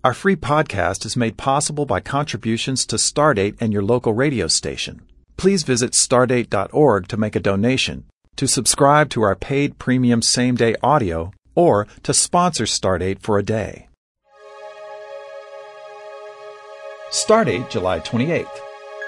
Our free podcast is made possible by contributions to Stardate and your local radio station. Please visit stardate.org to make a donation, to subscribe to our paid premium same-day audio, or to sponsor Stardate for a day. Stardate, July 28th.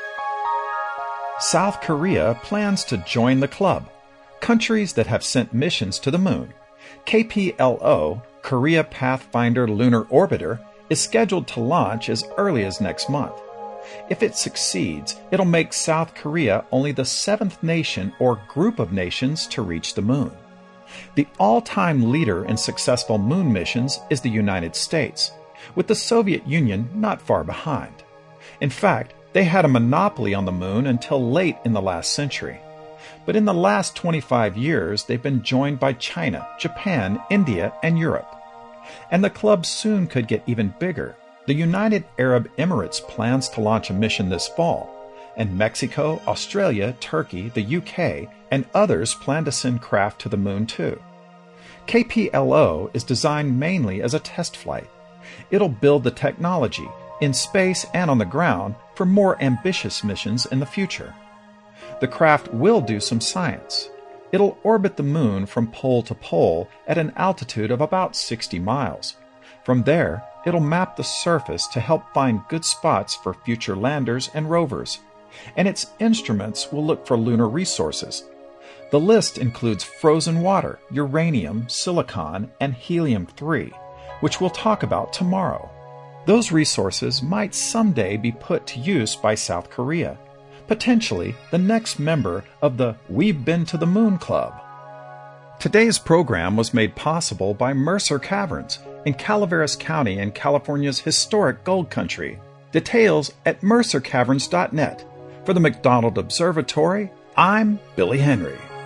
South Korea plans to join the club, countries that have sent missions to the moon. KPLO, Korea Pathfinder Lunar Orbiter, is scheduled to launch as early as next month. If it succeeds, it'll make South Korea only the seventh nation or group of nations to reach the moon. The all-time leader in successful moon missions is the United States, with the Soviet Union not far behind. In fact, they had a monopoly on the moon until late in the last century. But in the last 25 years, they've been joined by China, Japan, India, and Europe. And the club soon could get even bigger. The United Arab Emirates plans to launch a mission this fall, and Mexico, Australia, Turkey, the UK, and others plan to send craft to the moon too. KPLO is designed mainly as a test flight. It'll build the technology, in space and on the ground, for more ambitious missions in the future. The craft will do some science. It'll orbit the moon from pole to pole at an altitude of about 60 miles. From there, it'll map the surface to help find good spots for future landers and rovers. And its instruments will look for lunar resources. The list includes frozen water, uranium, silicon, and helium-3, which we'll talk about tomorrow. Those resources might someday be put to use by South Korea, potentially the next member of the We've Been to the Moon Club. Today's program was made possible by Mercer Caverns in Calaveras County in California's historic gold country. Details at mercercaverns.net. For the McDonald Observatory, I'm Billy Henry.